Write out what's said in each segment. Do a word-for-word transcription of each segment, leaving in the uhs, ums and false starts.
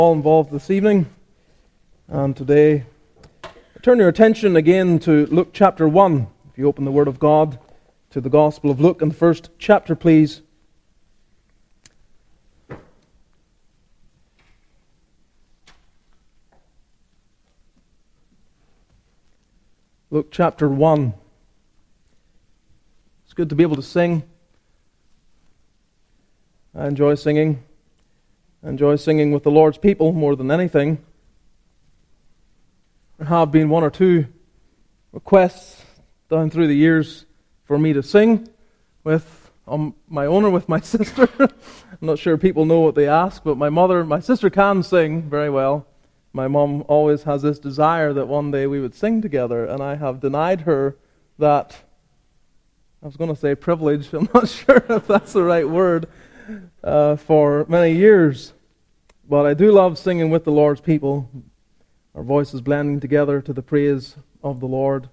All involved this evening, and today turn your attention again to Luke chapter one. If you open the Word of God to the Gospel of Luke in the first chapter, please. Luke chapter one. It's good to be able to sing. I enjoy singing. I enjoy singing with the Lord's people more than anything. There have been one or two requests down through the years for me to sing with on my own or with my sister. I'm not sure people know what they ask, but my mother, my sister can sing very well. My mum always has this desire that one day we would sing together, and I have denied her that, I was going to say privilege, I'm not sure if that's the right word, Uh, for many years. But I do love singing with the Lord's people, our voices blending together to the praise of the Lord.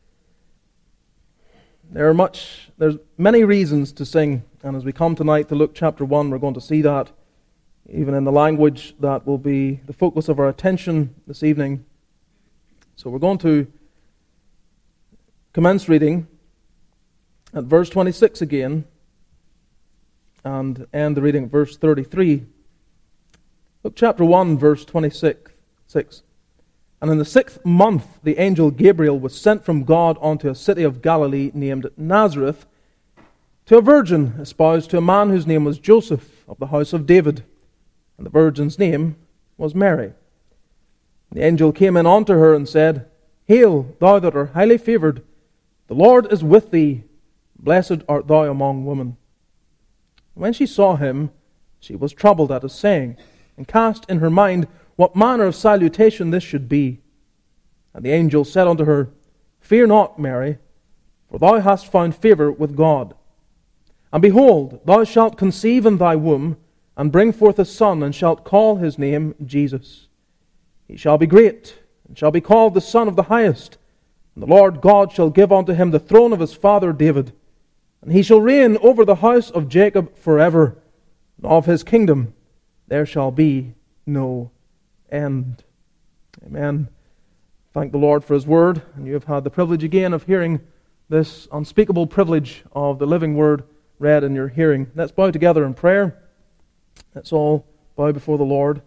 There are much, there's many reasons to sing, and as we come tonight to Luke chapter one, we're going to see that even in the language that will be the focus of our attention this evening. So we're going to commence reading at verse twenty-six again, and end the reading at verse thirty-three. Luke chapter one, verse twenty-six. And in the sixth month, the angel Gabriel was sent from God unto a city of Galilee named Nazareth, to a virgin espoused to a man whose name was Joseph, of the house of David. And the virgin's name was Mary. The angel came in unto her and said, Hail, thou that art highly favoured, the Lord is with thee. Blessed art thou among women. When she saw him, she was troubled at his saying, and cast in her mind what manner of salutation this should be. And the angel said unto her, Fear not, Mary, for thou hast found favour with God. And behold, thou shalt conceive in thy womb, and bring forth a son, and shalt call his name Jesus. He shall be great, and shall be called the Son of the Highest. And the Lord God shall give unto him the throne of his father David, and he shall reign over the house of Jacob forever, and of his kingdom there shall be no end. Amen. Thank the Lord for his word, and you have had the privilege again of hearing this unspeakable privilege of the living word read in your hearing. Let's bow together in prayer. Let's all bow before the Lord.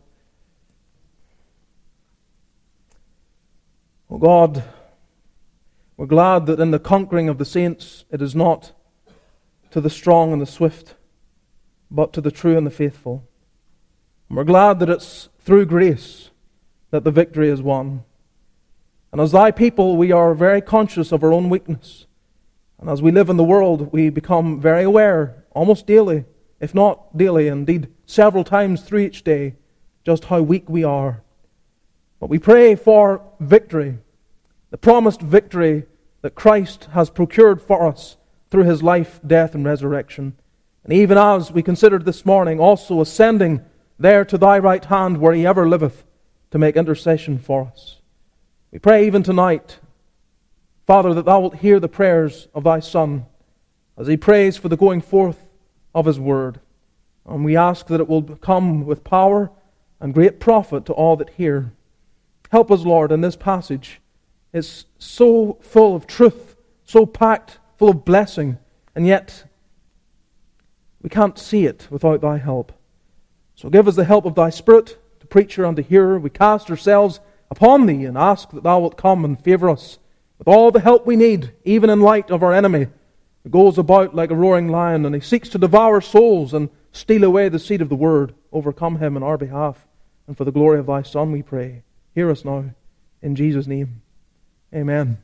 Oh God, we're glad that in the conquering of the saints it is not to the strong and the swift, but to the true and the faithful. And we're glad that it's through grace that the victory is won. And as thy people, we are very conscious of our own weakness. And as we live in the world, we become very aware, almost daily, if not daily, indeed several times through each day, just how weak we are. But we pray for victory, the promised victory that Christ has procured for us through his life, death, and resurrection. And even as we considered this morning, also ascending there to thy right hand where he ever liveth, to make intercession for us. We pray even tonight, Father, that thou wilt hear the prayers of thy Son as he prays for the going forth of his word. And we ask that it will come with power and great profit to all that hear. Help us, Lord, in this passage. It's so full of truth, so packed, full of blessing, and yet we can't see it without thy help. So give us the help of thy Spirit, to preacher and to hearer. We cast ourselves upon thee and ask that thou wilt come and favour us with all the help we need, even in light of our enemy, who goes about like a roaring lion, and he seeks to devour souls and steal away the seed of the word. Overcome him in our behalf, and for the glory of thy Son we pray. Hear us now, in Jesus' name. Amen.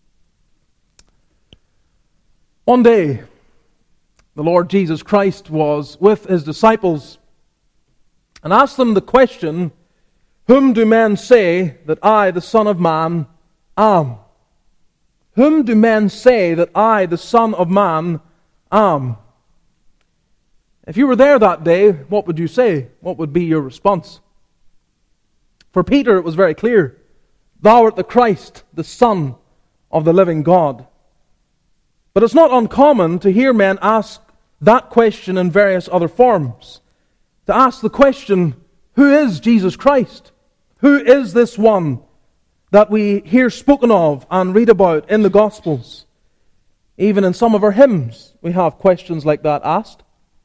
One day, the Lord Jesus Christ was with his disciples and asked them the question, Whom do men say that I, the Son of Man, am? Whom do men say that I, the Son of Man, am? If you were there that day, what would you say? What would be your response? For Peter, it was very clear. Thou art the Christ, the Son of the living God. But it's not uncommon to hear men ask that question in various other forms. To ask the question, Who is Jesus Christ? Who is this one that we hear spoken of and read about in the Gospels? Even in some of our hymns, we have questions like that asked.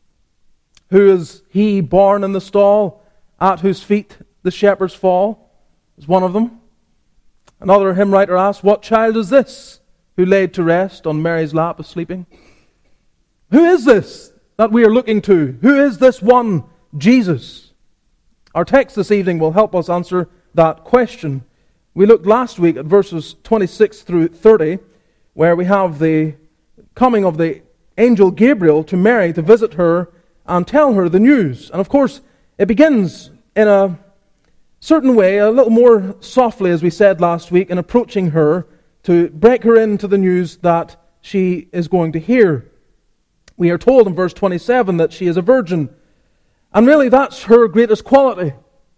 Who is he born in the stall, at whose feet the shepherds fall? Is one of them. Another hymn writer asks, what child is this who laid to rest on Mary's lap is sleeping? Who is this that we are looking to? Who is this one, Jesus? Our text this evening will help us answer that question. We looked last week at verses twenty-six through thirty, where we have the coming of the angel Gabriel to Mary to visit her and tell her the news. And of course, it begins in a certain way, a little more softly, as we said last week, in approaching her to break her into the news that she is going to hear. We are told in verse twenty-seven that she is a virgin. And really, that's her greatest quality.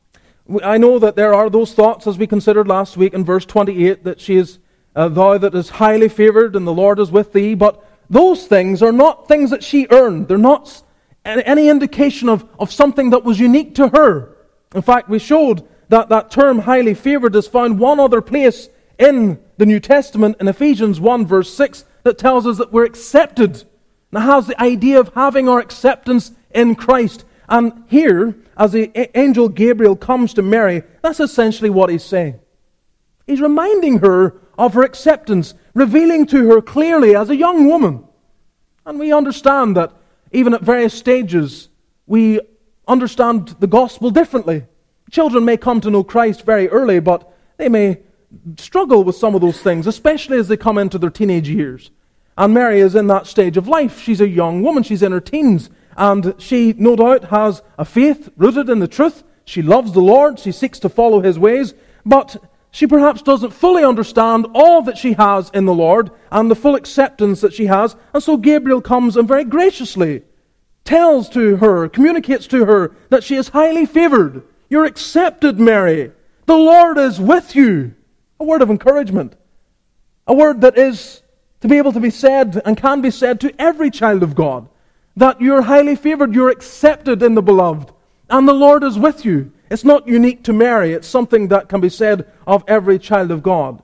I know that there are those thoughts, as we considered last week in verse twenty-eight, that she is uh, thou that is highly favored and the Lord is with thee. But those things are not things that she earned. They're not any indication of, of something that was unique to her. In fact, we showed that that term highly favored is found one other place in the New Testament, in Ephesians one verse six, that tells us that we're accepted. And it has the idea of having our acceptance in Christ. And here, as the angel Gabriel comes to Mary, that's essentially what he's saying. He's reminding her of her acceptance, revealing to her clearly as a young woman. And we understand that even at various stages, we understand the gospel differently. Children may come to know Christ very early, but they may struggle with some of those things, especially as they come into their teenage years. And Mary is in that stage of life. She's a young woman. She's in her teens. And she, no doubt, has a faith rooted in the truth. She loves the Lord. She seeks to follow His ways. But she perhaps doesn't fully understand all that she has in the Lord and the full acceptance that she has. And so Gabriel comes and very graciously tells to her, communicates to her that she is highly favored. You're accepted, Mary. The Lord is with you. A word of encouragement. A word that is to be able to be said and can be said to every child of God. That you're highly favored, you're accepted in the beloved. And the Lord is with you. It's not unique to Mary. It's something that can be said of every child of God.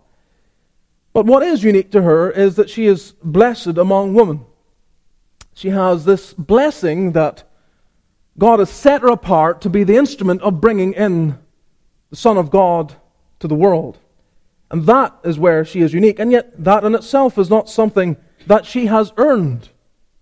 But what is unique to her is that she is blessed among women. She has this blessing that God has set her apart to be the instrument of bringing in the Son of God to the world. And that is where she is unique. And yet that in itself is not something that she has earned.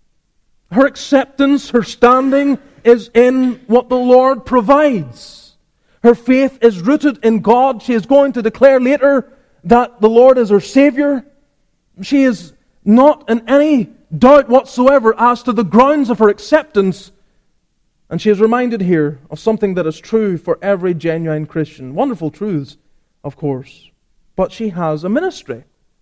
Her acceptance, her standing is in what the Lord provides. Her faith is rooted in God. She is going to declare later that the Lord is her Savior. She is not in any doubt whatsoever as to the grounds of her acceptance. And she is reminded here of something that is true for every genuine Christian. Wonderful truths, of course. But she has a ministry.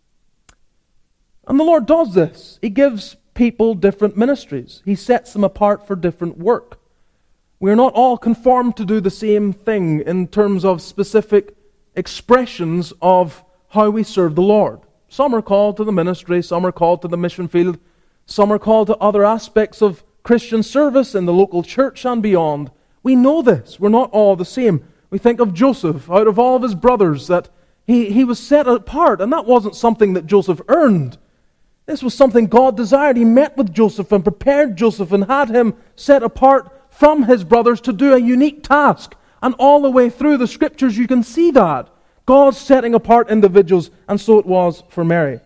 And the Lord does this. He gives people different ministries. He sets them apart for different work. We are not all conformed to do the same thing in terms of specific expressions of how we serve the Lord. Some are called to the ministry, some are called to the mission field, some are called to other aspects of Christian service in the local church and beyond. We know this. We're not all the same. We think of Joseph, out of all of his brothers, that he, he was set apart, and that wasn't something that Joseph earned. This was something God desired. He met with Joseph and prepared Joseph and had him set apart from his brothers to do a unique task. And all the way through the Scriptures you can see that. God setting apart individuals, and so it was for Mary.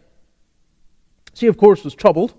She, of course, was troubled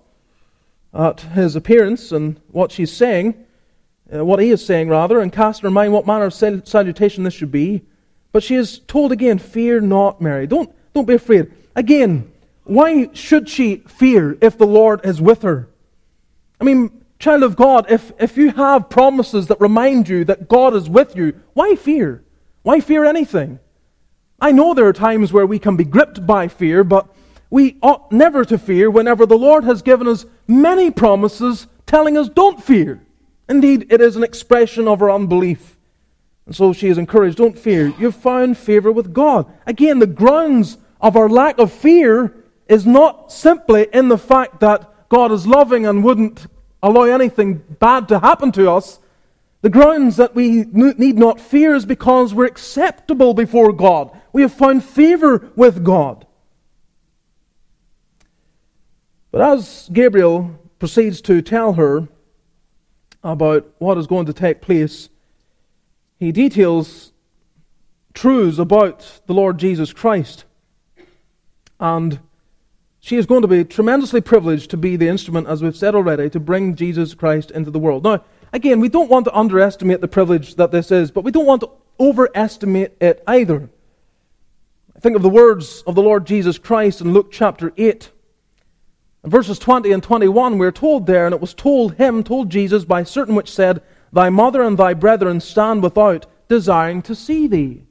at his appearance and what she's saying, uh, what he is saying rather, and cast in her mind what manner of sal- salutation this should be. But she is told again, fear not, Mary. Don't, don't be afraid. Again, why should she fear if the Lord is with her? I mean, child of God, if, if you have promises that remind you that God is with you, why fear? Why fear anything? I know there are times where we can be gripped by fear, but we ought never to fear whenever the Lord has given us many promises telling us don't fear. Indeed, it is an expression of our unbelief. And so she is encouraged, don't fear. You've found favor with God. Again, the grounds of our lack of fear is not simply in the fact that God is loving and wouldn't allow anything bad to happen to us. The grounds that we need not fear is because we're acceptable before God. We have found favor with God. But as Gabriel proceeds to tell her about what is going to take place, he details truths about the Lord Jesus Christ. And she is going to be tremendously privileged to be the instrument, as we've said already, to bring Jesus Christ into the world. Now, again, we don't want to underestimate the privilege that this is, but we don't want to overestimate it either. I think of the words of the Lord Jesus Christ in Luke chapter eight. In verses twenty and twenty-one, we're told there, and it was told him, told Jesus, by certain which said, Thy mother and thy brethren stand without, desiring to see thee.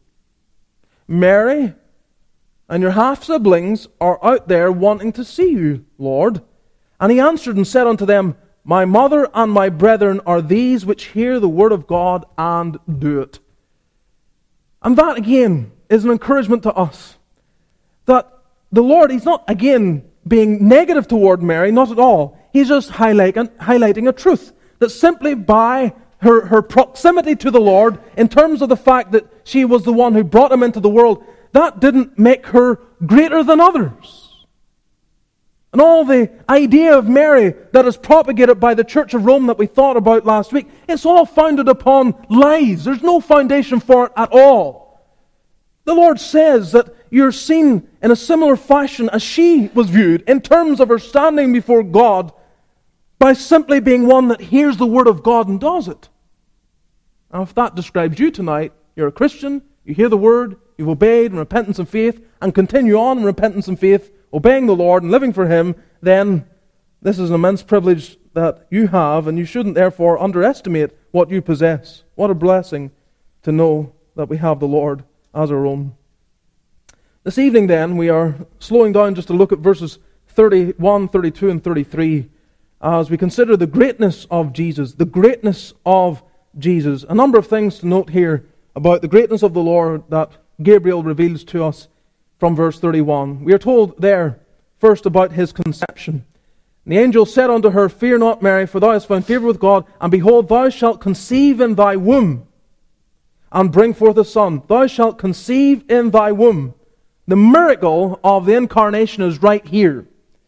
Mary and your half-siblings are out there wanting to see you, Lord. And he answered and said unto them, My mother and my brethren are these which hear the word of God and do it. And that, again, is an encouragement to us. That the Lord, He's not, again, being negative toward Mary, not at all. He's just highlighting, highlighting a truth. That simply by her, her proximity to the Lord, in terms of the fact that she was the one who brought Him into the world, that didn't make her greater than others. And all the idea of Mary that is propagated by the Church of Rome that we thought about last week, it's all founded upon lies. There's no foundation for it at all. The Lord says that you're seen in a similar fashion as she was viewed in terms of her standing before God by simply being one that hears the Word of God and does it. Now, if that describes you tonight, you're a Christian, you hear the Word, you've obeyed in repentance and faith, and continue on in repentance and faith, obeying the Lord and living for Him, then this is an immense privilege that you have, and you shouldn't therefore underestimate what you possess. What a blessing to know that we have the Lord as our own. This evening then, we are slowing down just to look at verses thirty-one, thirty-two, and thirty-three as we consider the greatness of Jesus, the greatness of Jesus. A number of things to note here about the greatness of the Lord that Gabriel reveals to us from verse thirty-one. We are told there, first, about His conception. And the angel said unto her, Fear not, Mary, for thou hast found favor with God, and behold, thou shalt conceive in thy womb, and bring forth a son. Thou shalt conceive in thy womb. The miracle of the incarnation is right here.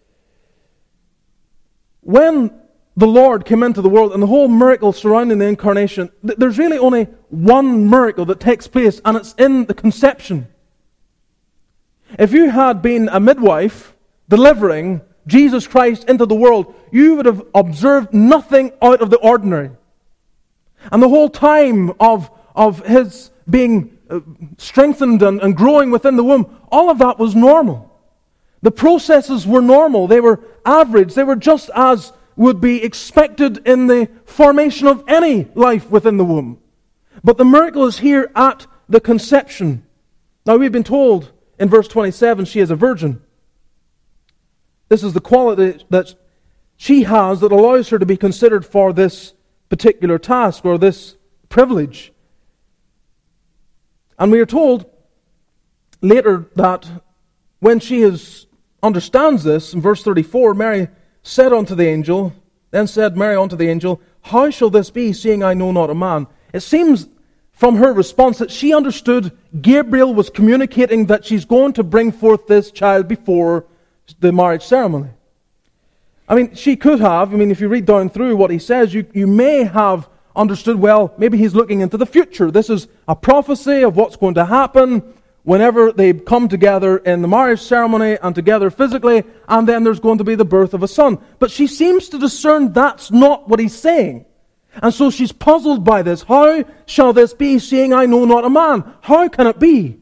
When the Lord came into the world, and the whole miracle surrounding the incarnation, th- there's really only one miracle that takes place, and it's in the conception. If you had been a midwife delivering Jesus Christ into the world, you would have observed nothing out of the ordinary. And the whole time of, of His being uh, strengthened and, and growing within the womb, all of that was normal. The processes were normal. They were average. They were just as would be expected in the formation of any life within the womb. But the miracle is here at the conception. Now, we've been told in verse twenty-seven she is a virgin. This is the quality that she has that allows her to be considered for this particular task or this privilege. And we are told later that when she is, understands this, in verse thirty-four, Mary said unto the angel, then said Mary unto the angel, How shall this be, seeing I know not a man? It seems from her response that she understood Gabriel was communicating that she's going to bring forth this child before the marriage ceremony. I mean, she could have, I mean, if you read down through what he says, you, you may have understood, well, maybe he's looking into the future. This is a prophecy of what's going to happen whenever they come together in the marriage ceremony and together physically, and then there's going to be the birth of a son. But she seems to discern that's not what he's saying. And so she's puzzled by this. How shall this be, seeing I know not a man? How can it be?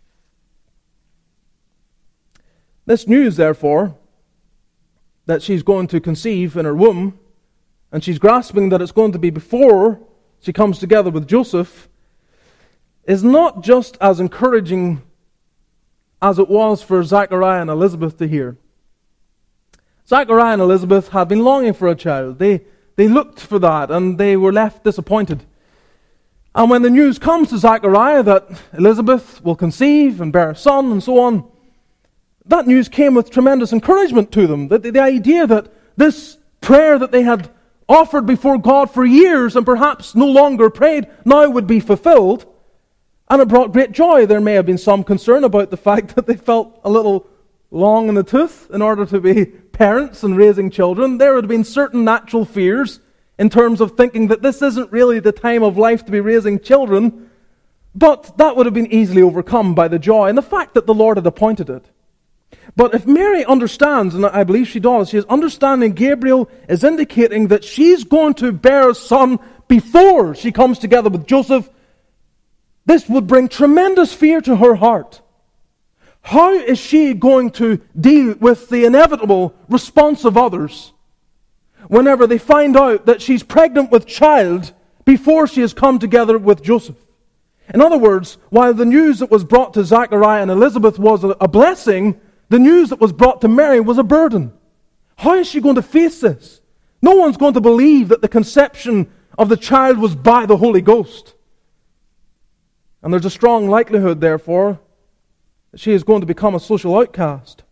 This news, therefore, that she's going to conceive in her womb, and she's grasping that it's going to be before she comes together with Joseph, is not just as encouraging as it was for Zachariah and Elizabeth to hear. Zachariah and Elizabeth had been longing for a child. They, they looked for that, and they were left disappointed. And when the news comes to Zachariah that Elizabeth will conceive and bear a son and so on, that news came with tremendous encouragement to them. The, the, the idea that this prayer that they had offered before God for years and perhaps no longer prayed, now would be fulfilled. And it brought great joy. There may have been some concern about the fact that they felt a little long in the tooth in order to be parents and raising children. There would have been certain natural fears in terms of thinking that this isn't really the time of life to be raising children. But that would have been easily overcome by the joy and the fact that the Lord had appointed it. But if Mary understands, and I believe she does, she is understanding Gabriel is indicating that she's going to bear a son before she comes together with Joseph. This would bring tremendous fear to her heart. How is she going to deal with the inevitable response of others whenever they find out that she's pregnant with child before she has come together with Joseph? In other words, while the news that was brought to Zachariah and Elizabeth was a blessing, the news that was brought to Mary was a burden. How is she going to face this? No one's going to believe that the conception of the child was by the Holy Ghost. And there's a strong likelihood, therefore, that she is going to become a social outcast.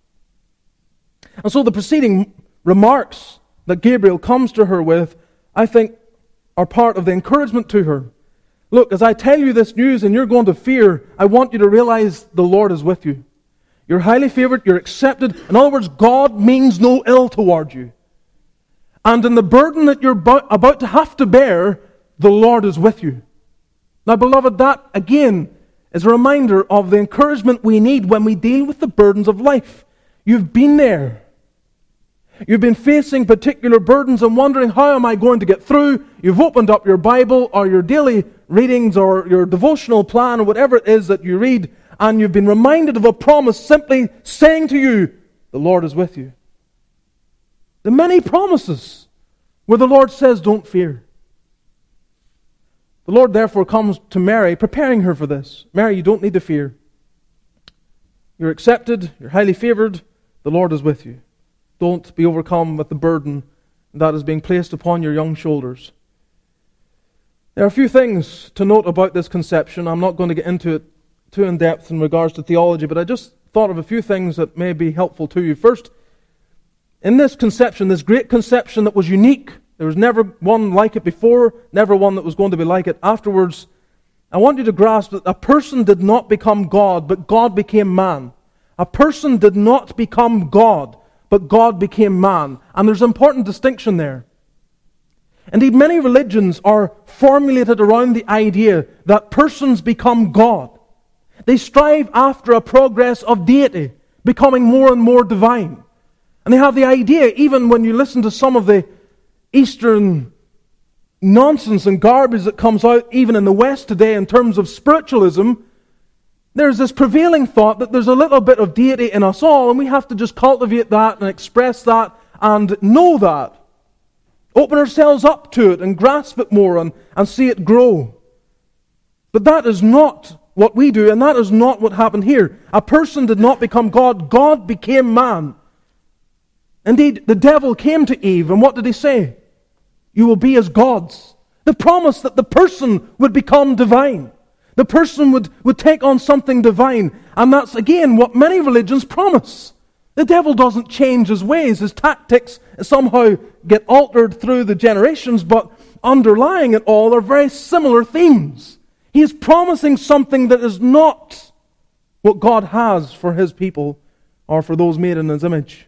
And so the preceding remarks that Gabriel comes to her with, I think, are part of the encouragement to her. Look, as I tell you this news and you're going to fear, I want you to realize the Lord is with you. You're highly favored, you're accepted. In other words, God means no ill toward you. And in the burden that you're about to have to bear, the Lord is with you. Now, beloved, that, again, is a reminder of the encouragement we need when we deal with the burdens of life. You've been there. You've been facing particular burdens and wondering, how am I going to get through? You've opened up your Bible or your daily readings or your devotional plan or whatever it is that you read, and you've been reminded of a promise simply saying to you, the Lord is with you. The many promises where the Lord says, don't fear. The Lord therefore comes to Mary, preparing her for this. Mary, you don't need to fear. You're accepted, you're highly favored, the Lord is with you. Don't be overcome with the burden that is being placed upon your young shoulders. There are a few things to note about this conception. I'm not going to get into it too in depth in regards to theology, but I just thought of a few things that may be helpful to you. First, in this conception, this great conception that was unique, there was never one like it before, never one that was going to be like it afterwards, I want you to grasp that a person did not become God, but God became man. A person did not become God, but God became man. And there's an important distinction there. Indeed, many religions are formulated around the idea that persons become God. They strive after a progress of deity, becoming more and more divine. And they have the idea, even when you listen to some of the Eastern nonsense and garbage that comes out even in the West today in terms of spiritualism, there's this prevailing thought that there's a little bit of deity in us all, and we have to just cultivate that and express that and know that. Open ourselves up to it and grasp it more and, and see it grow. But that is not what we do, and that is not what happened here. A person did not become God. God became man. Indeed, the devil came to Eve, and what did he say? You will be as gods. The promise that the person would become divine. The person would, would take on something divine. And that's, again, what many religions promise. The devil doesn't change his ways. His tactics somehow get altered through the generations, but underlying it all are very similar themes. He is promising something that is not what God has for His people or for those made in His image.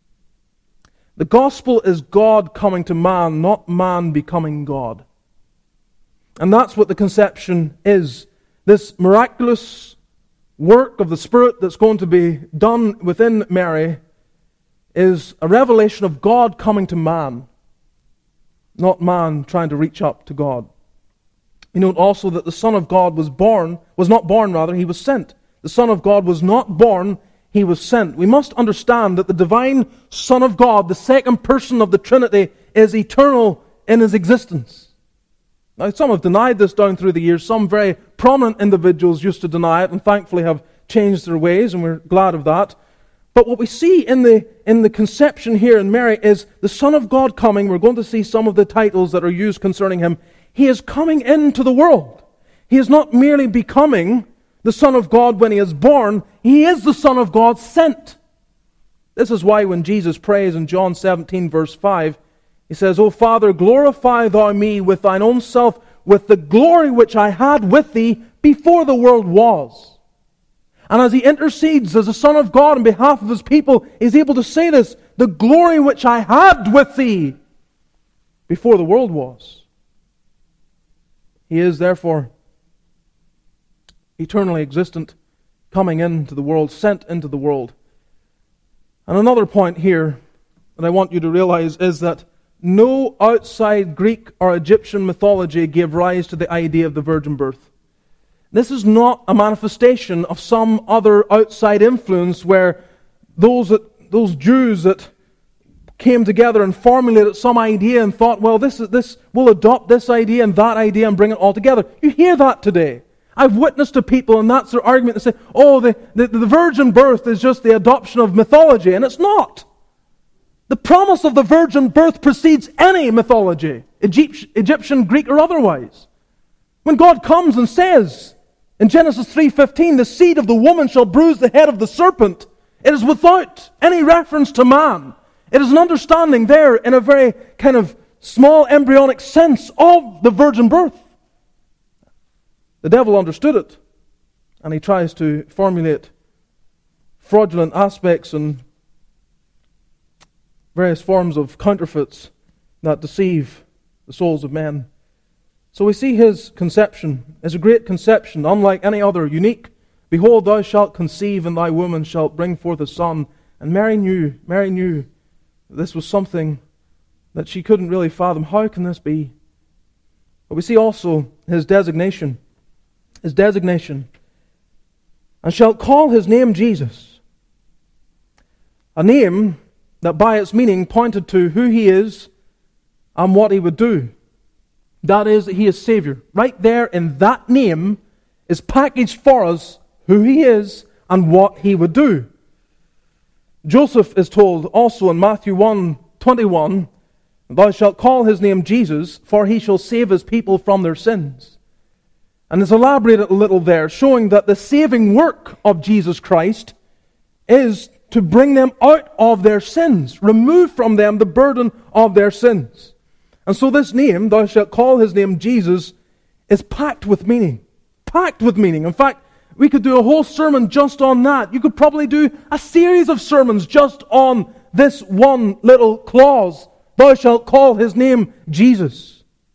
The gospel is God coming to man, not man becoming God. And that's what the conception is. This miraculous work of the Spirit that's going to be done within Mary is a revelation of God coming to man, not man trying to reach up to God. You note also that the Son of God was born, was not born rather, He was sent. The Son of God was not born, He was sent. We must understand that the divine Son of God, the second person of the Trinity, is eternal in His existence. Now, some have denied this down through the years. Some very prominent individuals used to deny it and thankfully have changed their ways, and we're glad of that. But what we see in the, in the conception here in Mary is the Son of God coming. We're going to see some of the titles that are used concerning Him. He is coming into the world. He is not merely becoming the Son of God when He is born. He is the Son of God sent. This is why when Jesus prays in John seventeen verse five, He says, O Father, glorify thou me with thine own self, with the glory which I had with thee before the world was. And as he intercedes as the Son of God on behalf of his people, he's able to say this, the glory which I had with thee before the world was. He is therefore eternally existent, coming into the world, sent into the world. And another point here that I want you to realize is that no outside Greek or Egyptian mythology gave rise to the idea of the virgin birth. This is not a manifestation of some other outside influence where those that, those Jews that came together and formulated some idea and thought, well, this is this we'll adopt this idea and that idea and bring it all together. You hear that today. I've witnessed to people, and that's their argument, to say, oh, the, the, the virgin birth is just the adoption of mythology, and it's not. The promise of the virgin birth precedes any mythology, Egypt, Egyptian, Greek, or otherwise. When God comes and says in Genesis three fifteen, the seed of the woman shall bruise the head of the serpent, it is without any reference to man. It is an understanding there in a very kind of small embryonic sense of the virgin birth. The devil understood it, and he tries to formulate fraudulent aspects and various forms of counterfeits that deceive the souls of men. So we see his conception as a great conception, unlike any other, unique. Behold, thou shalt conceive, and thy woman shalt bring forth a son. And Mary knew, Mary knew that this was something that she couldn't really fathom. How can this be? But we see also his designation. His designation. And shalt call his name Jesus. A name that by its meaning pointed to who he is and what he would do. That is, that he is Savior. Right there in that name is packaged for us who he is and what he would do. Joseph is told also in Matthew one twenty-one, thou shalt call his name Jesus, for he shall save his people from their sins. And it's elaborated a little there, showing that the saving work of Jesus Christ is to bring them out of their sins, remove from them the burden of their sins. And so this name, thou shalt call his name Jesus, is packed with meaning. Packed with meaning. In fact, we could do a whole sermon just on that. You could probably do a series of sermons just on this one little clause. Thou shalt call his name Jesus.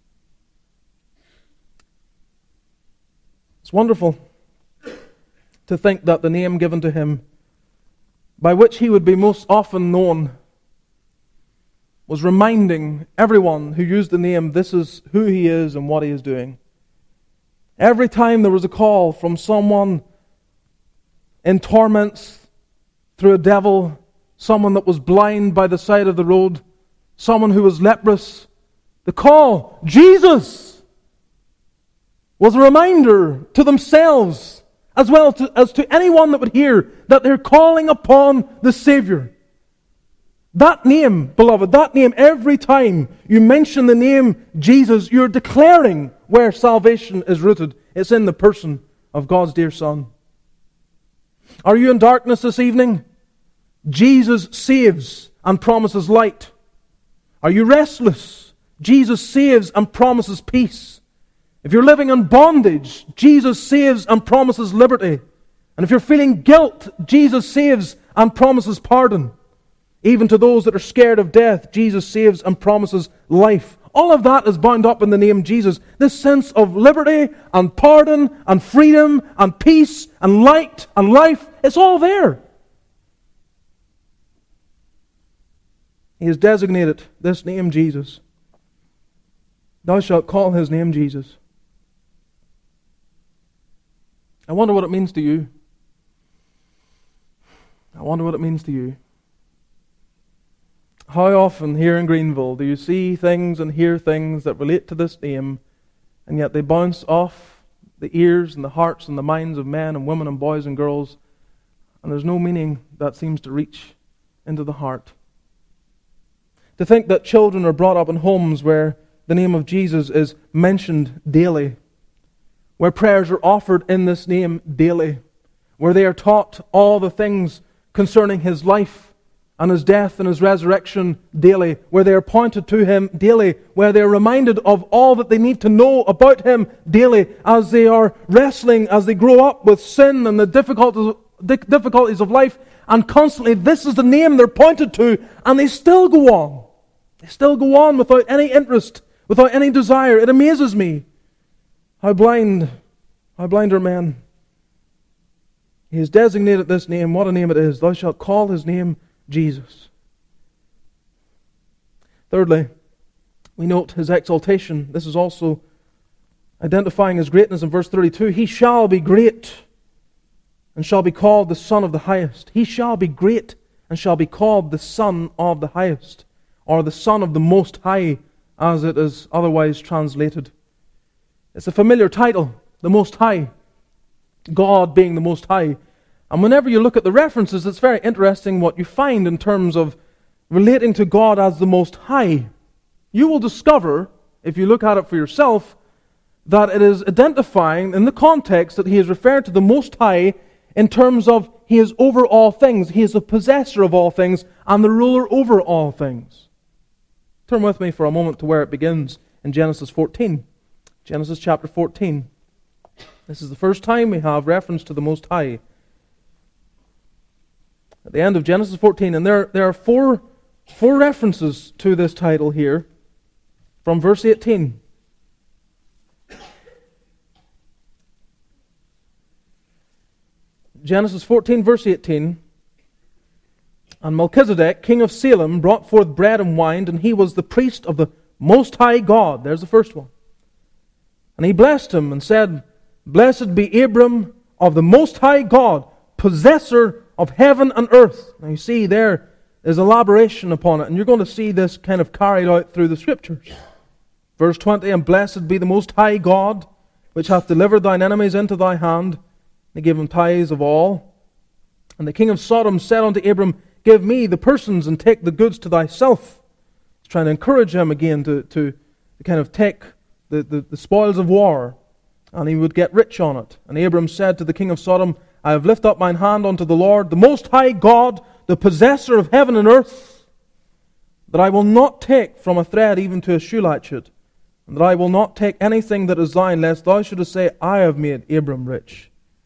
It's wonderful to think that the name given to him, by which he would be most often known, was reminding everyone who used the name, this is who he is and what he is doing. Every time there was a call from someone in torments through a devil, someone that was blind by the side of the road, someone who was leprous, the call, Jesus, was a reminder to themselves, as well to, as to anyone that would hear, that they're calling upon the Savior. That name, beloved, that name, every time you mention the name Jesus, you're declaring where salvation is rooted. It's in the person of God's dear Son. Are you in darkness this evening? Jesus saves and promises light. Are you restless? Jesus saves and promises peace. If you're living in bondage, Jesus saves and promises liberty. And if you're feeling guilt, Jesus saves and promises pardon. Even to those that are scared of death, Jesus saves and promises life. All of that is bound up in the name Jesus. This sense of liberty and pardon and freedom and peace and light and life, it's all there. He has designated this name Jesus. Thou shalt call his name Jesus. I wonder what it means to you. I wonder what it means to you. How often here in Greenville do you see things and hear things that relate to this name, and yet they bounce off the ears and the hearts and the minds of men and women and boys and girls, and there's no meaning that seems to reach into the heart. To think that children are brought up in homes where the name of Jesus is mentioned daily, where prayers are offered in this name daily, where they are taught all the things concerning his life and His death and His resurrection daily, where they are pointed to Him daily, where they are reminded of all that they need to know about Him daily, as they are wrestling, as they grow up with sin and the difficulties, difficulties of life, and constantly this is the name they're pointed to, and they still go on. They still go on without any interest, without any desire. It amazes me how blind, how blind are men. He has designated this name. What a name it is. Thou shalt call His name Jesus. Thirdly, we note His exaltation. This is also identifying His greatness in verse thirty-two. He shall be great and shall be called the Son of the Highest. He shall be great and shall be called the Son of the Highest, or the Son of the Most High, as it is otherwise translated. It's a familiar title, the Most High, God being the Most High. And whenever you look at the references, it's very interesting what you find in terms of relating to God as the Most High. You will discover, if you look at it for yourself, that it is identifying in the context that He is referred to the Most High in terms of He is over all things, He is the possessor of all things, and the ruler over all things. Turn with me for a moment to where it begins in Genesis fourteen. Genesis chapter fourteen. This is the first time we have reference to the Most High. At the end of Genesis fourteen, and there, there are four, four references to this title here from verse eighteen. Genesis fourteen, verse eighteen. And Melchizedek, king of Salem, brought forth bread and wine, and he was the priest of the Most High God. There's the first one. And he blessed him and said, Blessed be Abram of the Most High God, possessor of heaven and earth. Now you see there is elaboration upon it, and you're going to see this kind of carried out through the Scriptures. Verse twenty, And blessed be the Most High God, which hath delivered thine enemies into thy hand. They gave him tithes of all. And the king of Sodom said unto Abram, Give me the persons and take the goods to thyself. He's trying to encourage him again to, to, to kind of take the, the, the spoils of war, and he would get rich on it. And Abram said to the king of Sodom, I have lifted up mine hand unto the Lord, the Most High God, the possessor of heaven and earth, that I will not take from a thread even to a shoe latchet, and that I will not take anything that is thine, lest thou shouldest say, I have made Abram rich.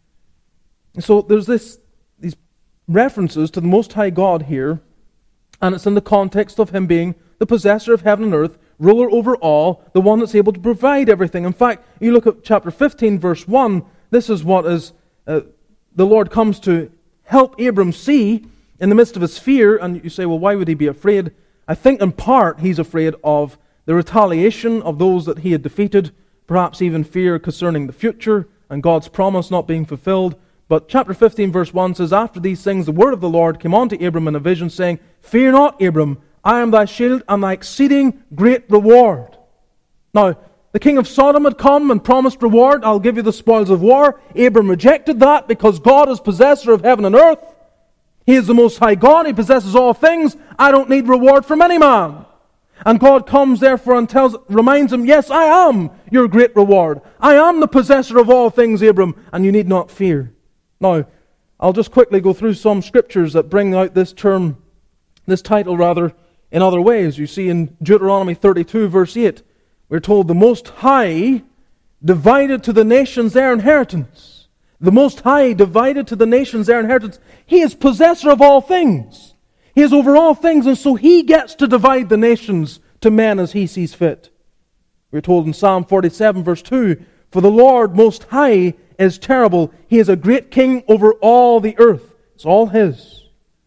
And so there's this these references to the Most High God here, and it's in the context of Him being the possessor of heaven and earth, ruler over all, the one that's able to provide everything. In fact, you look at chapter fifteen, verse one, this is what is uh, the Lord comes to help Abram see in the midst of his fear. And you say, well, why would he be afraid? I think in part he's afraid of the retaliation of those that he had defeated, perhaps even fear concerning the future and God's promise not being fulfilled. But chapter fifteen, verse one says, After these things the word of the Lord came unto Abram in a vision, saying, Fear not, Abram, I am thy shield and thy exceeding great reward. Now, the king of Sodom had come and promised reward. I'll give you the spoils of war. Abram rejected that because God is possessor of heaven and earth. He is the Most High God. He possesses all things. I don't need reward from any man. And God comes therefore and tells, reminds him, Yes, I am your great reward. I am the possessor of all things, Abram, and you need not fear. Now, I'll just quickly go through some scriptures that bring out this term, this title rather, in other ways. You see in Deuteronomy thirty-two, verse eight, we're told the Most High divided to the nations their inheritance. The Most High divided to the nations their inheritance. He is possessor of all things. He is over all things, and so He gets to divide the nations to men as He sees fit. We're told in Psalm forty-seven, verse two, For the Lord Most High is terrible. He is a great king over all the earth. It's all His.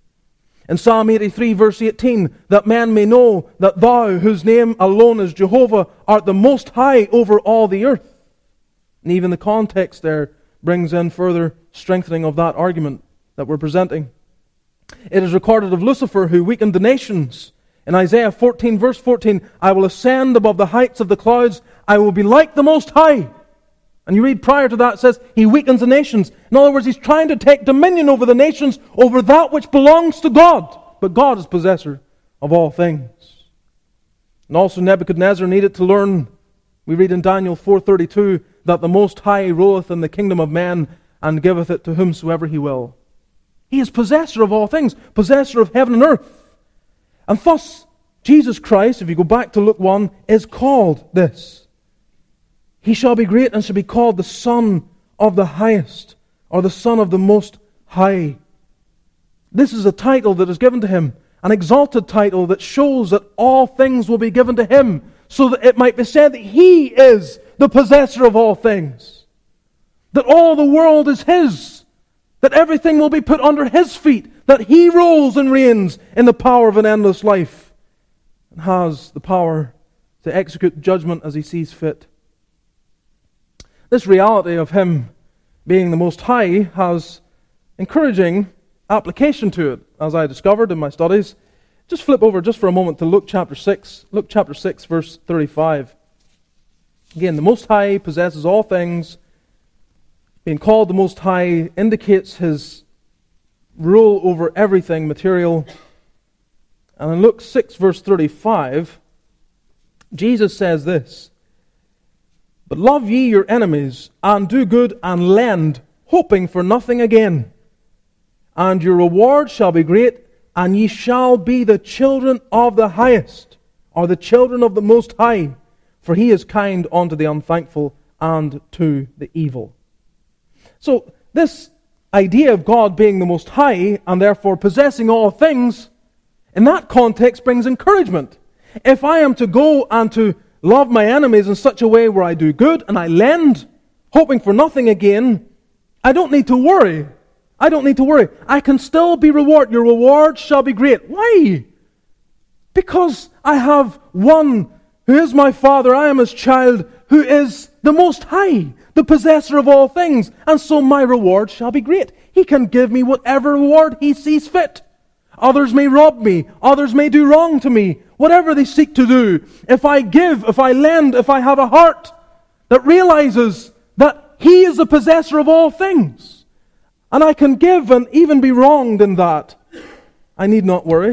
In Psalm eighty-three, verse eighteen, that men may know that Thou, whose name alone is Jehovah, art the Most High over all the earth. And even the context there brings in further strengthening of that argument that we're presenting. It is recorded of Lucifer, who weakened the nations. In Isaiah fourteen, verse fourteen, I will ascend above the heights of the clouds. I will be like the Most High. And you read prior to that, it says, He weakens the nations. In other words, He's trying to take dominion over the nations, over that which belongs to God. But God is possessor of all things. And also Nebuchadnezzar needed to learn, we read in Daniel four thirty-two, that the Most High ruleth in the kingdom of men, and giveth it to whomsoever He will. He is possessor of all things, possessor of heaven and earth. And thus, Jesus Christ, if you go back to Luke one, is called this. He shall be great and shall be called the Son of the Highest, or the Son of the Most High. This is a title that is given to him, an exalted title that shows that all things will be given to him, so that it might be said that he is the possessor of all things, that all the world is his, that everything will be put under his feet, that he rules and reigns in the power of an endless life, and has the power to execute judgment as he sees fit. This reality of him being the Most High has encouraging application to it, as I discovered in my studies. Just flip over just for a moment to Luke chapter six. Luke chapter six, verse thirty-five. Again, the Most High possesses all things. Being called the Most High indicates his rule over everything material. And in Luke six, verse thirty-five, Jesus says this, "But love ye your enemies, and do good, and lend, hoping for nothing again. And your reward shall be great, and ye shall be the children of the Highest," or the children of the Most High, "for he is kind unto the unthankful and to the evil." So, this idea of God being the Most High, and therefore possessing all things, in that context brings encouragement. If I am to go and to love my enemies in such a way where I do good and I lend, hoping for nothing again, I don't need to worry. I don't need to worry. I can still be rewarded. Your reward shall be great. Why? Because I have one who is my Father, I am his child, who is the Most High, the possessor of all things, and so my reward shall be great. He can give me whatever reward he sees fit. Others may rob me, others may do wrong to me, whatever they seek to do. If I give, if I lend, if I have a heart that realizes that he is the possessor of all things, and I can give and even be wronged in that, I need not worry.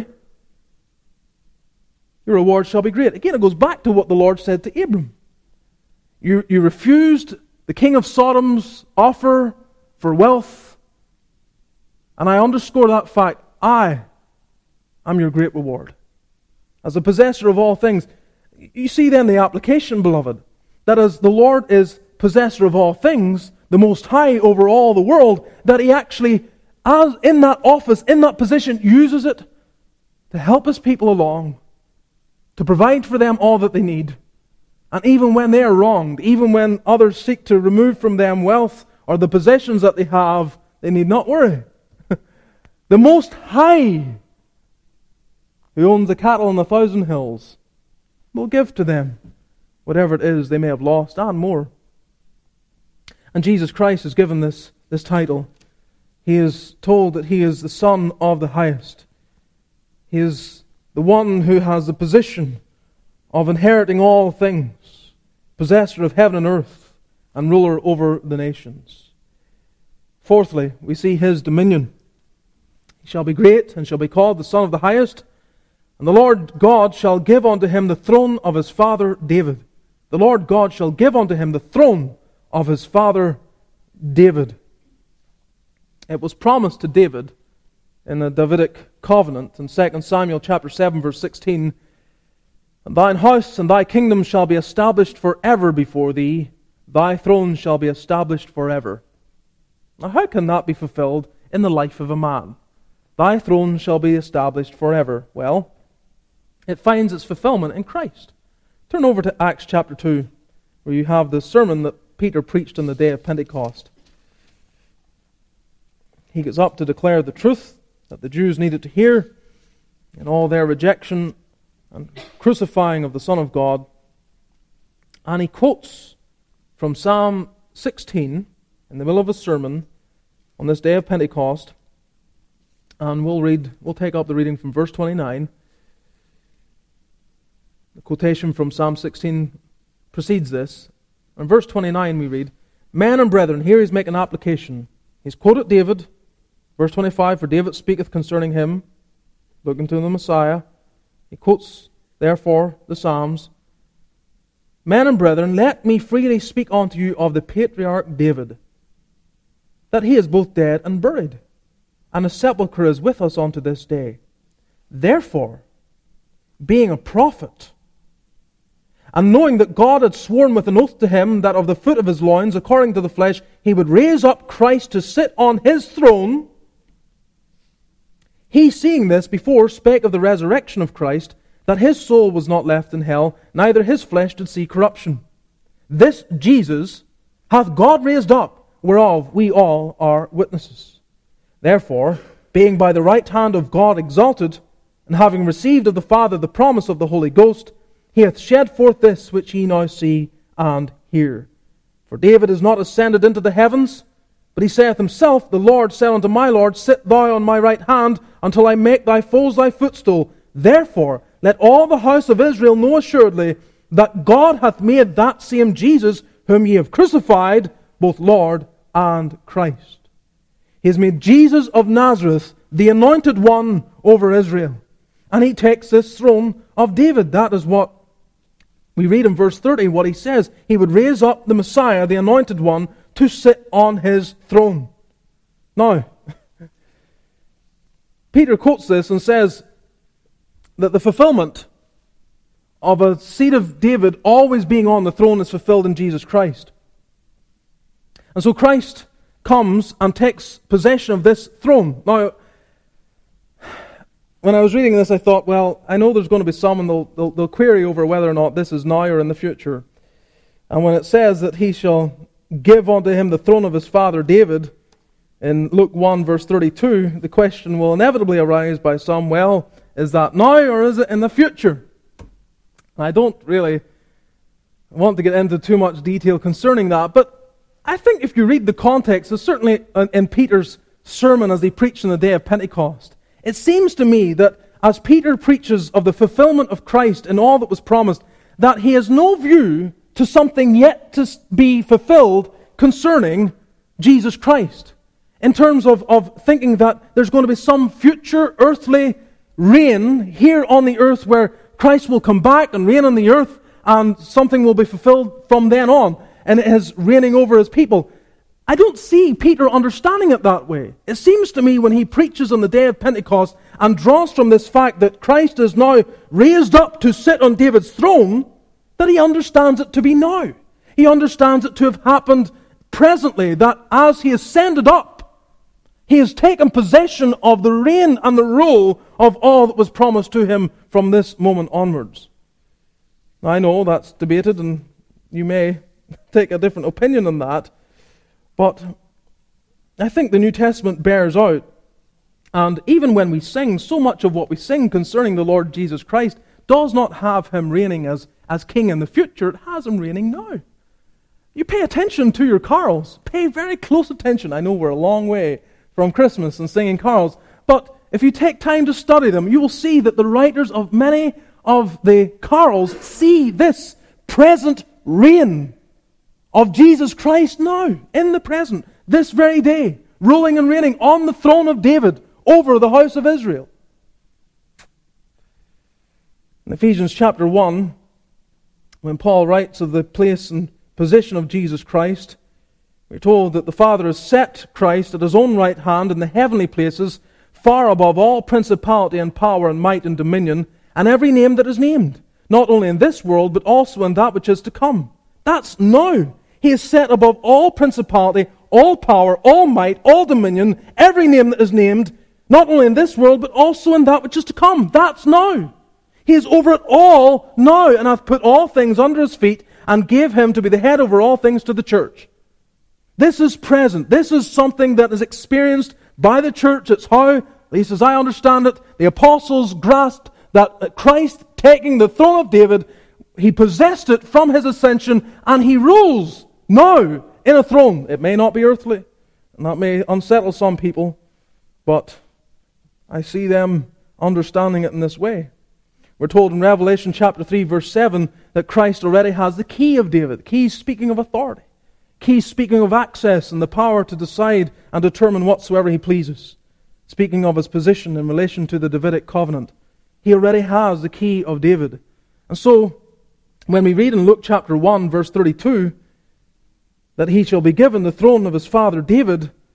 Your reward shall be great. Again, it goes back to what the Lord said to Abram. You, you refused the king of Sodom's offer for wealth, and I underscore that fact. I am your great reward. As the possessor of all things. You see then the application, beloved, that as the Lord is possessor of all things, the Most High over all the world, that he actually, as in that office, in that position, uses it to help his people along, to provide for them all that they need. And even when they are wronged, even when others seek to remove from them wealth or the possessions that they have, they need not worry. The Most High, who owns the cattle on the thousand hills, will give to them whatever it is they may have lost and more. And Jesus Christ is given this, this title. He is told that he is the Son of the Highest. He is the one who has the position of inheriting all things, possessor of heaven and earth, and ruler over the nations. Fourthly, we see his dominion. He shall be great, and shall be called the Son of the Highest, and the Lord God shall give unto him the throne of his father David. The Lord God shall give unto him the throne of his father David. It was promised to David in the Davidic covenant in Second Samuel chapter seven verse sixteen, "And thine house and thy kingdom shall be established forever before thee, thy throne shall be established forever." Now how can that be fulfilled in the life of a man? Thy throne shall be established forever. Well, it finds its fulfillment in Christ. Turn over to Acts chapter two, where you have the sermon that Peter preached on the day of Pentecost. He gets up to declare the truth that the Jews needed to hear in all their rejection and crucifying of the Son of God. And he quotes from Psalm sixteen in the middle of a sermon on this day of Pentecost. And we'll read, we'll take up the reading from verse twenty-nine. The quotation from Psalm sixteen precedes this. In verse twenty-nine we read, "Men and brethren," here he's making application. He's quoted David. Verse twenty-five, "For David speaketh concerning him," looking to the Messiah. He quotes, therefore, the Psalms. "Men and brethren, let me freely speak unto you of the patriarch David, that he is both dead and buried, and his sepulchre is with us unto this day. Therefore, being a prophet, and knowing that God had sworn with an oath to him that of the fruit of his loins, according to the flesh, he would raise up Christ to sit on his throne, he, seeing this before, spake of the resurrection of Christ, that his soul was not left in hell, neither his flesh did see corruption. This Jesus hath God raised up, whereof we all are witnesses. Therefore, being by the right hand of God exalted, and having received of the Father the promise of the Holy Ghost, he hath shed forth this which ye now see and hear. For David is not ascended into the heavens, but he saith himself, The Lord said unto my Lord, Sit thou on my right hand, until I make thy foes thy footstool. Therefore, let all the house of Israel know assuredly, that God hath made that same Jesus, whom ye have crucified, both Lord and Christ. He has made Jesus of Nazareth the anointed one over Israel. And he takes this throne of David. That is what we read in verse thirty, what he says. He would raise up the Messiah, the anointed one, to sit on his throne. Now, Peter quotes this and says that the fulfillment of a seed of David always being on the throne is fulfilled in Jesus Christ. And so Christ comes and takes possession of this throne. Now, when I was reading this, I thought, well, I know there's going to be some, and they'll, they'll, they'll query over whether or not this is now or in the future. And when it says that he shall give unto him the throne of his father David, in Luke one, verse thirty-two, the question will inevitably arise by some, well, is that now or is it in the future? I don't really want to get into too much detail concerning that, but I think if you read the context, it's certainly in Peter's sermon as he preached on the day of Pentecost, it seems to me that as Peter preaches of the fulfillment of Christ and all that was promised, that he has no view to something yet to be fulfilled concerning Jesus Christ. In terms of, of thinking that there's going to be some future earthly reign here on the earth where Christ will come back and reign on the earth and something will be fulfilled from then on and it is reigning over his people. I don't see Peter understanding it that way. It seems to me when he preaches on the day of Pentecost and draws from this fact that Christ is now raised up to sit on David's throne, that he understands it to be now. He understands it to have happened presently, that as he ascended up, he has taken possession of the reign and the rule of all that was promised to him from this moment onwards. Now, I know that's debated, and you may take a different opinion on that, but I think the New Testament bears out, and even when we sing, so much of what we sing concerning the Lord Jesus Christ does not have him reigning as, as king in the future, it has him reigning now. You pay attention to your carols. Pay very close attention. I know we're a long way from Christmas and singing carols, but if you take time to study them, you will see that the writers of many of the carols see this present reign of Jesus Christ now, in the present, this very day, ruling and reigning on the throne of David over the house of Israel. In Ephesians chapter one, when Paul writes of the place and position of Jesus Christ, we're told that the Father has set Christ at his own right hand in the heavenly places, far above all principality and power and might and dominion, and every name that is named, not only in this world, but also in that which is to come. That's now. He is set above all principality, all power, all might, all dominion, every name that is named, not only in this world, but also in that which is to come. That's now. He is over it all now, and hath put all things under his feet, and gave him to be the head over all things to the church. This is present. This is something that is experienced by the church. It's how, at least as I understand it, the apostles grasped that Christ taking the throne of David, he possessed it from his ascension, and he rules now in a throne. It may not be earthly, and that may unsettle some people, but I see them understanding it in this way. We're told in Revelation chapter three, verse seven, that Christ already has the key of David. Key speaking of authority. Key speaking of access and the power to decide and determine whatsoever he pleases. Speaking of his position in relation to the Davidic covenant. He already has the key of David. And so, when we read in Luke chapter one, verse thirty-two, that he shall be given the throne of his father David,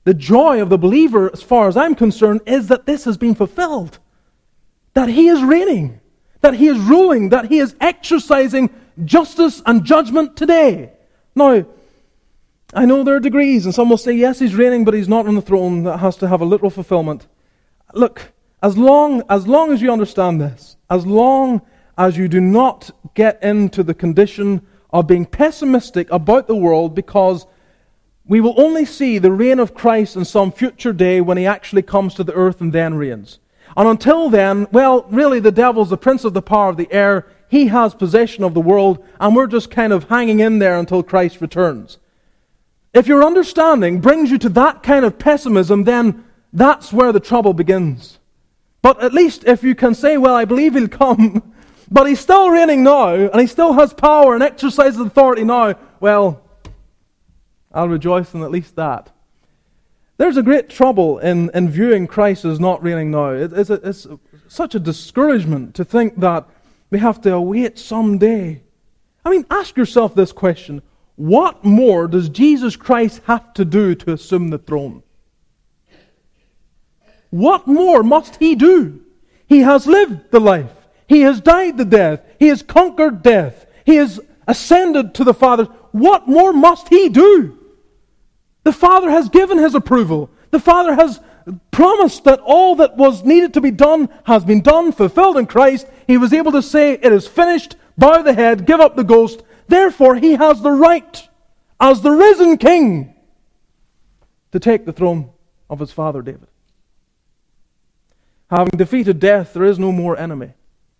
The joy of the believer, as far as I'm concerned, is that this has been fulfilled. That He is reigning, that He is ruling, that He is exercising justice and judgment today. Now, I know there are degrees, and some will say, yes, He's reigning, but He's not on the throne. That has to have a literal fulfillment. Look, as long, as long as you understand this, as long as you do not get into the condition of being pessimistic about the world, because we will only see the reign of Christ in some future day when He actually comes to the earth and then reigns. And until then, well, really the devil's the prince of the power of the air. He has possession of the world, and we're just kind of hanging in there until Christ returns. If your understanding brings you to that kind of pessimism, then that's where the trouble begins. But at least if you can say, well, I believe He'll come, but He's still reigning now, and He still has power and exercises authority now, well, I'll rejoice in at least that. There's a great trouble in, in viewing Christ as not reigning now. It, it's, a, it's such a discouragement to think that we have to await someday. I mean, ask yourself this question. What more does Jesus Christ have to do to assume the throne? What more must He do? He has lived the life. He has died the death. He has conquered death. He has ascended to the Father. What more must He do? The Father has given His approval. The Father has promised that all that was needed to be done has been done, fulfilled in Christ. He was able to say, it is finished, bow the head, give up the ghost. Therefore, He has the right, as the risen King, to take the throne of His father David. Having defeated death, there is no more enemy.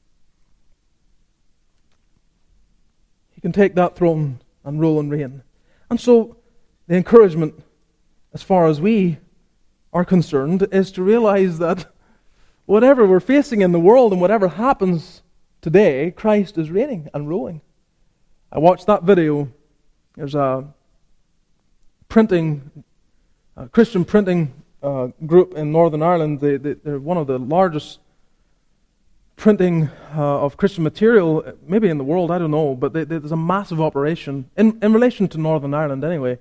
He can take that throne and rule and reign. And so, the encouragement, as far as we are concerned, is to realize that whatever we're facing in the world and whatever happens today, Christ is reigning and ruling. I watched that video. There's a printing, a Christian printing uh, group in Northern Ireland. They, they, they're one of the largest printing uh, of Christian material, maybe in the world, I don't know, but they, they, there's a massive operation, in, in relation to Northern Ireland anyway.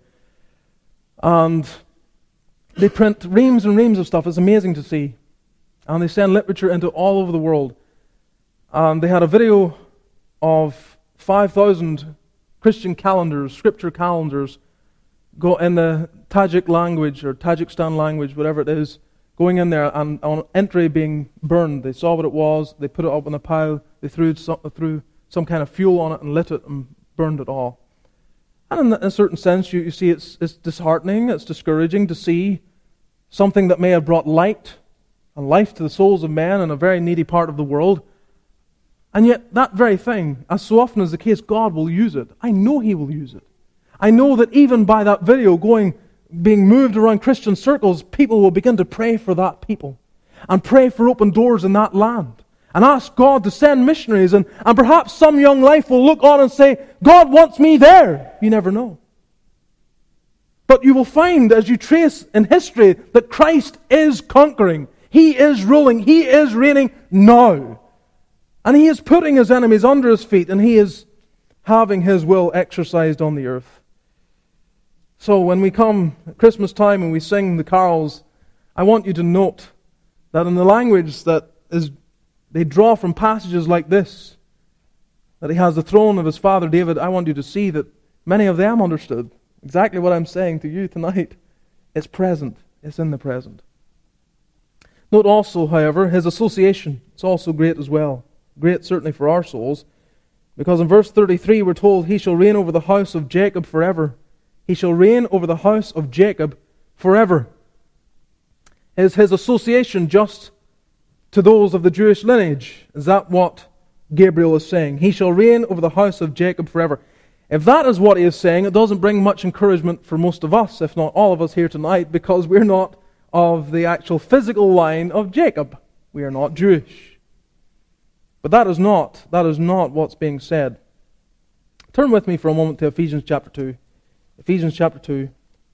And they print reams and reams of stuff. It's amazing to see. And they send literature into all over the world. And they had a video of five thousand Christian calendars, scripture calendars, go in the Tajik language or Tajikistan language, whatever it is, going in there and on entry being burned. They saw what it was. They put it up in a pile. They threw some, threw some kind of fuel on it and lit it and burned it all. And in a certain sense, you, you see it's, it's disheartening, it's discouraging to see something that may have brought light and life to the souls of men in a very needy part of the world. And yet that very thing, as so often is the case, God will use it. I know He will use it. I know that even by that video going, being moved around Christian circles, people will begin to pray for that people and pray for open doors in that land. And ask God to send missionaries, and, and perhaps some young life will look on and say, God wants me there. You never know. But you will find as you trace in history that Christ is conquering. He is ruling. He is reigning now. And He is putting His enemies under His feet, and He is having His will exercised on the earth. So when we come at Christmas time and we sing the carols, I want you to note that in the language that is they draw from passages like this, that He has the throne of His father David, I want you to see that many of them understood exactly what I'm saying to you tonight. It's present. It's in the present. Note also, however, His association. It's also great as well. Great certainly for our souls. Because in verse thirty-three we're told, He shall reign over the house of Jacob forever. He shall reign over the house of Jacob forever. Is His association just to those of the Jewish lineage? Is that what Gabriel is saying? He shall reign over the house of Jacob forever. If that is what He is saying, it doesn't bring much encouragement for most of us, if not all of us here tonight, because we're not of the actual physical line of Jacob. We are not Jewish. But that is not, that is not what's being said. Turn with me for a moment to Ephesians chapter two. Ephesians chapter two.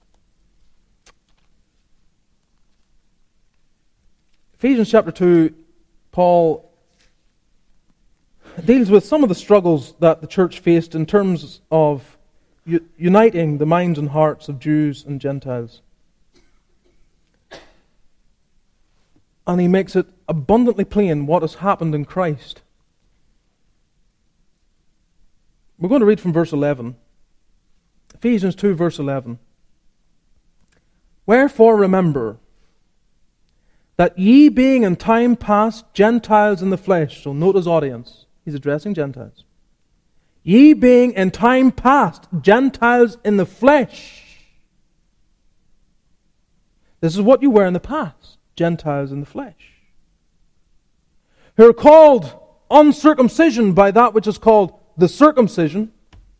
Ephesians chapter two, Paul deals with some of the struggles that the church faced in terms of u- uniting the minds and hearts of Jews and Gentiles. And he makes it abundantly plain what has happened in Christ. We're going to read from verse eleven. Ephesians two, verse eleven. Wherefore remember that ye being in time past Gentiles in the flesh. So note his audience. He's addressing Gentiles. Ye being in time past Gentiles in the flesh. This is what you were in the past. Gentiles in the flesh. Who are called uncircumcision by that which is called the circumcision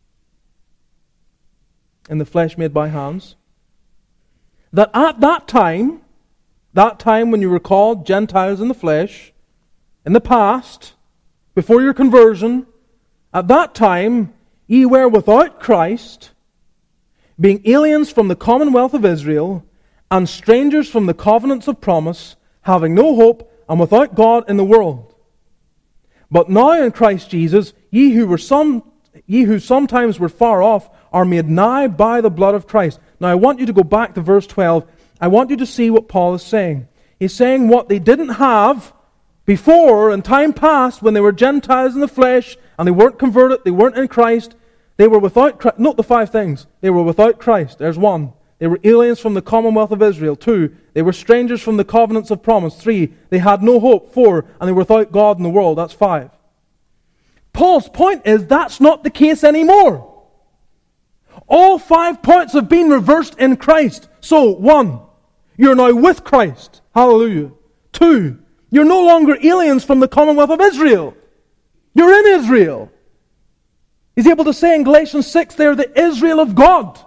in the flesh made by hands. That at that time, that time when you were called Gentiles in the flesh, in the past, before your conversion, at that time ye were without Christ, being aliens from the commonwealth of Israel, and strangers from the covenants of promise, having no hope, and without God in the world. But now in Christ Jesus, ye who were some, ye who sometimes were far off, are made nigh by the blood of Christ. Now I want you to go back to verse twelve. I want you to see what Paul is saying. He's saying what they didn't have before, in time past, when they were Gentiles in the flesh, and they weren't converted, they weren't in Christ, they were without Christ. Note the five things. They were without Christ. There's one. They were aliens from the commonwealth of Israel. Two, they were strangers from the covenants of promise. Three, they had no hope. Four, and they were without God in the world. That's five. Paul's point is that's not the case anymore. All five points have been reversed in Christ. So, one, you're now with Christ. Hallelujah. Two, you're no longer aliens from the commonwealth of Israel. You're in Israel. He's able to say in Galatians six, they're the Israel of God.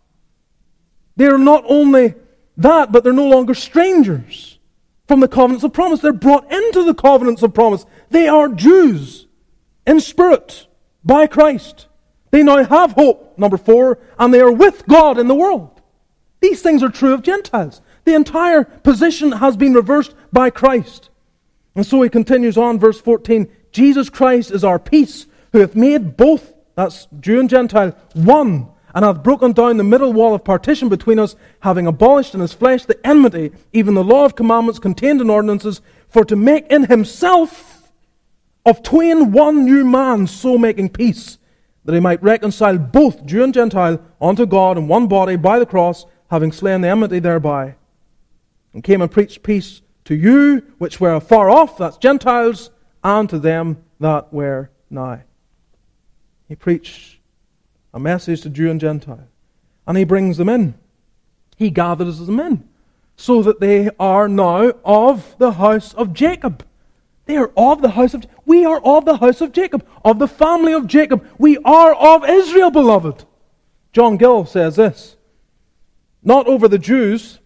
They're not only that, but they're no longer strangers from the covenants of promise. They're brought into the covenants of promise. They are Jews in spirit by Christ. They now have hope, number four, and they are with God in the world. These things are true of Gentiles. The entire position has been reversed by Christ. And so he continues on, verse fourteen, Jesus Christ is our peace, who hath made both, that's Jew and Gentile, one, and hath broken down the middle wall of partition between us, having abolished in his flesh the enmity, even the law of commandments contained in ordinances, for to make in himself of twain one new man, so making peace, that he might reconcile both Jew and Gentile unto God in one body by the cross, having slain the enmity thereby, and came and preached peace to you which were afar off, that's Gentiles, and to them that were nigh. He preached a message to Jew and Gentile, and he brings them in. He gathers them in, so that they are now of the house of Jacob. They are of the house of, we are of the house of Jacob, of the family of Jacob. We are of Israel, beloved. John Gill says this, not over the Jews,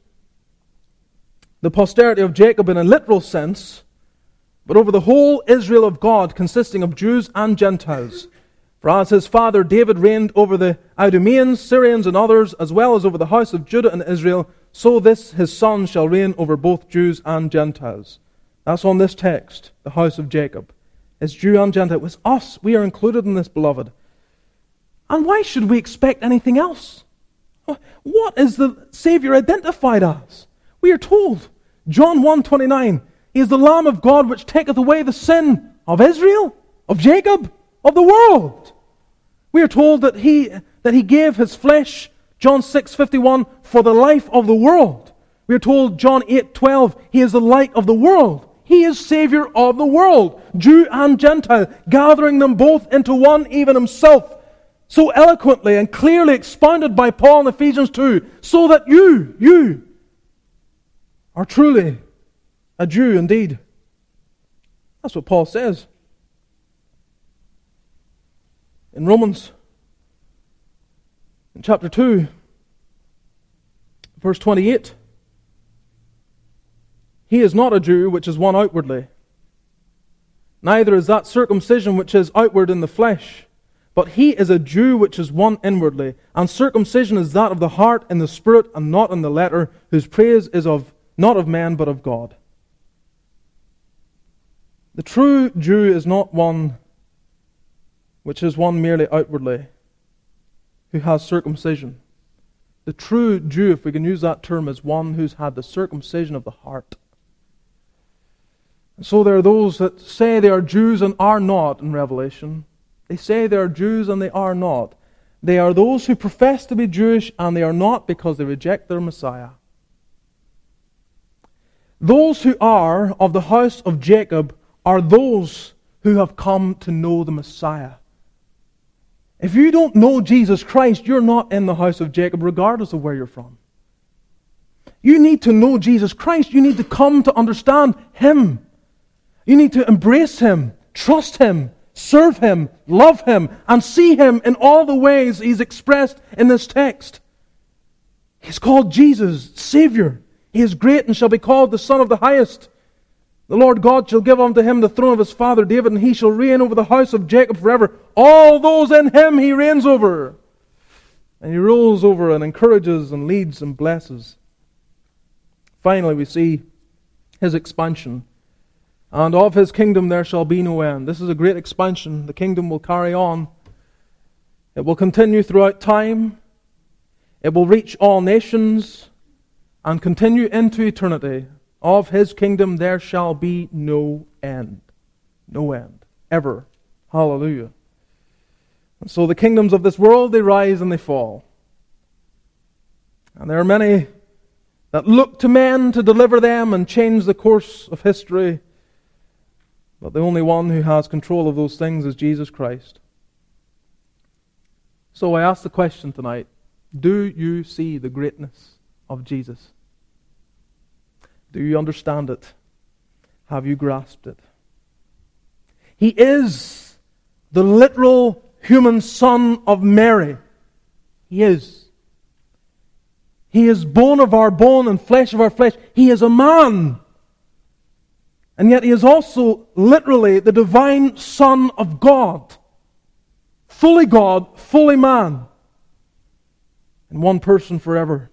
the posterity of Jacob in a literal sense, but over the whole Israel of God, consisting of Jews and Gentiles. For as his father David reigned over the Idumeans, Syrians, and others, as well as over the house of Judah and Israel, so this his son shall reign over both Jews and Gentiles. That's on this text, the house of Jacob. It's Jew and Gentile. It's us. We are included in this, beloved. And why should we expect anything else? What is the Savior identified as? We are told, John one twenty-nine, He is the Lamb of God which taketh away the sin of Israel, of Jacob, of the world. We are told that He that He gave His flesh, John six fifty-one, for the life of the world. We are told, John eight twelve, He is the light of the world. He is Savior of the world, Jew and Gentile, gathering them both into one, even Himself, so eloquently and clearly expounded by Paul in Ephesians two, so that you, you, are truly a Jew indeed. That's what Paul says. In Romans, in chapter two, verse twenty-eight, He is not a Jew which is one outwardly, neither is that circumcision which is outward in the flesh, but he is a Jew which is one inwardly, and circumcision is that of the heart in the spirit and not in the letter, whose praise is of not of man but of God. The true Jew is not one which is one merely outwardly, who has circumcision. The true Jew, if we can use that term, is one who's had the circumcision of the heart. So there are those that say they are Jews and are not in Revelation. They say they are Jews and they are not. They are those who profess to be Jewish and they are not because they reject their Messiah. Those who are of the house of Jacob are those who have come to know the Messiah. If you don't know Jesus Christ, you're not in the house of Jacob regardless of where you're from. You need to know Jesus Christ. You need to come to understand Him. You need to embrace Him, trust Him, serve Him, love Him, and see Him in all the ways He's expressed in this text. He's called Jesus, Savior. He is great and shall be called the Son of the Highest. The Lord God shall give unto Him the throne of His father David, and He shall reign over the house of Jacob forever. All those in Him He reigns over. And He rules over and encourages and leads and blesses. Finally, we see His expansion. And of His kingdom there shall be no end. This is a great expansion. The kingdom will carry on. It will continue throughout time. It will reach all nations and continue into eternity. Of His kingdom there shall be no end. No end. Ever. Hallelujah. And so the kingdoms of this world, they rise and they fall. And there are many that look to men to deliver them and change the course of history. But the only one who has control of those things is Jesus Christ. So I ask the question tonight, do you see the greatness of Jesus? Do you understand it? Have you grasped it? He is the literal human Son of Mary. He is. He is bone of our bone and flesh of our flesh. He is a man. And yet He is also literally the divine Son of God. Fully God, fully man. In one person forever.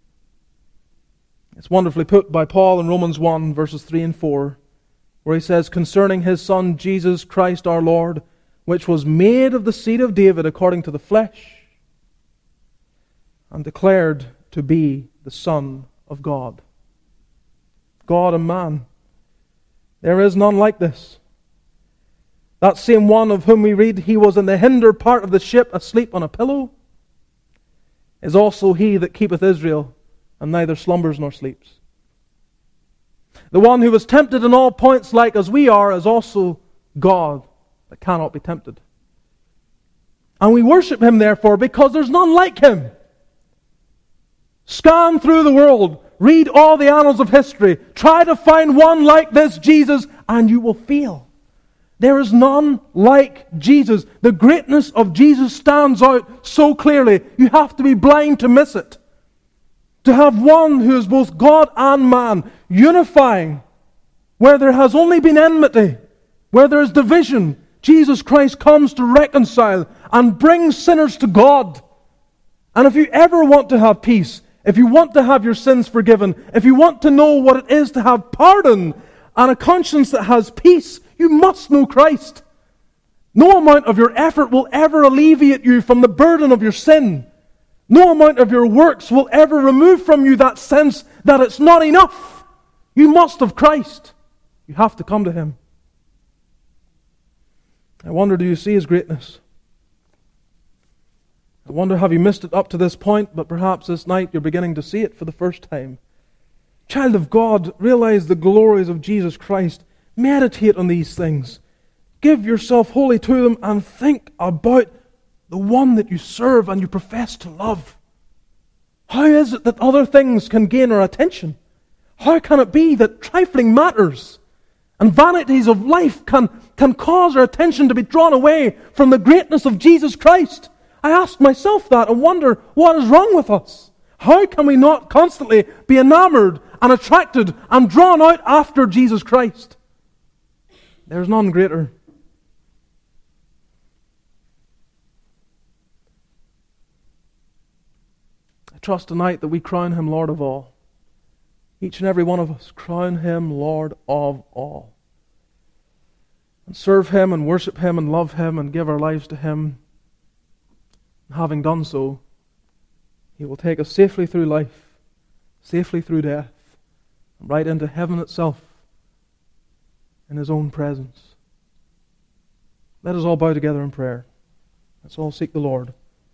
It's wonderfully put by Paul in Romans one, verses three and four, where he says, concerning His Son, Jesus Christ our Lord, which was made of the seed of David according to the flesh, and declared to be the Son of God. God and man. There is none like this. That same one of whom we read, He was in the hinder part of the ship, asleep on a pillow, is also He that keepeth Israel, and neither slumbers nor sleeps. The one who was tempted in all points like as we are is also God that cannot be tempted. And we worship Him therefore because there's none like Him. Scan through the world. Read all the annals of history. Try to find one like this Jesus, and you will fail. There is none like Jesus. The greatness of Jesus stands out so clearly, you have to be blind to miss it. To have one who is both God and man, unifying, where there has only been enmity, where there is division, Jesus Christ comes to reconcile and bring sinners to God. And if you ever want to have peace, if you want to have your sins forgiven, if you want to know what it is to have pardon and a conscience that has peace, you must know Christ. No amount of your effort will ever alleviate you from the burden of your sin. No amount of your works will ever remove from you that sense that it's not enough. You must have Christ. You have to come to Him. I wonder, do you see His greatness? I wonder, have you missed it up to this point, but perhaps this night you're beginning to see it for the first time. Child of God, realize the glories of Jesus Christ. Meditate on these things. Give yourself wholly to them and think about the one that you serve and you profess to love. How is it that other things can gain our attention? How can it be that trifling matters and vanities of life can, can cause our attention to be drawn away from the greatness of Jesus Christ? I ask myself that and wonder, what is wrong with us? How can we not constantly be enamored and attracted and drawn out after Jesus Christ? There's none greater. I trust tonight that we crown Him Lord of all. Each and every one of us crown Him Lord of all. And serve Him and worship Him and love Him and give our lives to Him. Having done so, He will take us safely through life, safely through death, and right into heaven itself, in His own presence. Let us all bow together in prayer. Let's all seek the Lord.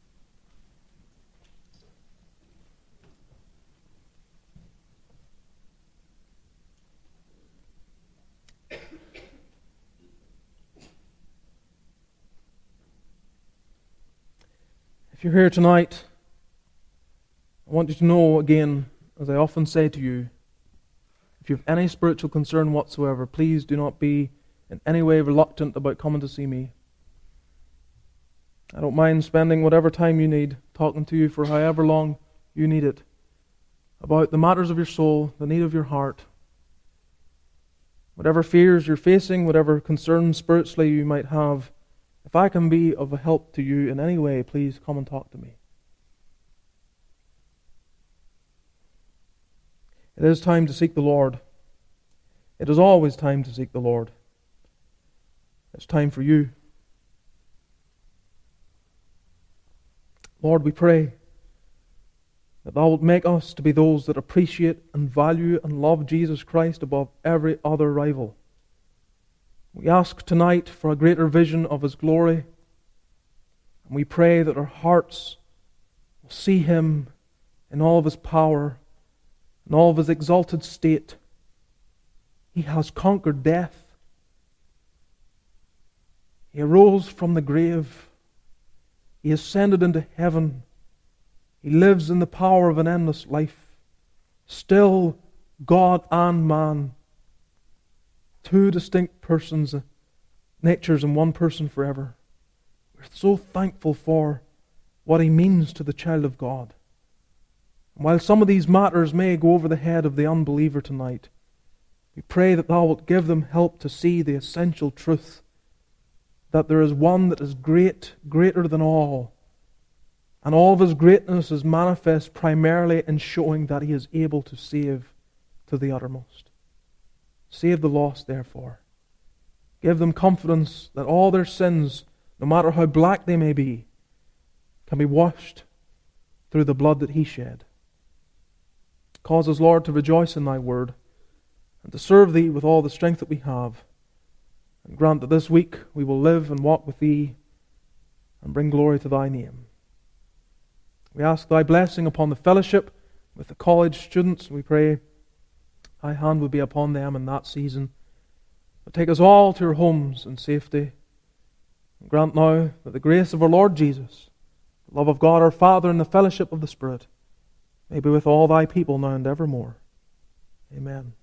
If you're here tonight, I want you to know again, as I often say to you, if you have any spiritual concern whatsoever, please do not be in any way reluctant about coming to see me. I don't mind spending whatever time you need talking to you for however long you need it about the matters of your soul, the need of your heart. Whatever fears you're facing, whatever concerns spiritually you might have, if I can be of a help to you in any way, please come and talk to me. It is time to seek the Lord. It is always time to seek the Lord. It's time for you. Lord, we pray that Thou wilt make us to be those that appreciate and value and love Jesus Christ above every other rival. We ask tonight for a greater vision of His glory, and we pray that our hearts will see Him in all of His power, in all of His exalted state. He has conquered death. He arose from the grave. He ascended into heaven. He lives in the power of an endless life. Still God and man. Two distinct persons, natures in one person forever. We're so thankful for what He means to the child of God. And while some of these matters may go over the head of the unbeliever tonight, we pray that Thou wilt give them help to see the essential truth that there is one that is great, greater than all. And all of His greatness is manifest primarily in showing that He is able to save to the uttermost. Save the lost, therefore. Give them confidence that all their sins, no matter how black they may be, can be washed through the blood that He shed. Cause us, Lord, to rejoice in Thy word and to serve Thee with all the strength that we have. And grant that this week we will live and walk with Thee and bring glory to Thy name. We ask Thy blessing upon the fellowship with the college students. We pray Thy hand will be upon them in that season. But take us all to our homes in safety. And grant now that the grace of our Lord Jesus, the love of God our Father, and the fellowship of the Spirit may be with all Thy people now and evermore. Amen.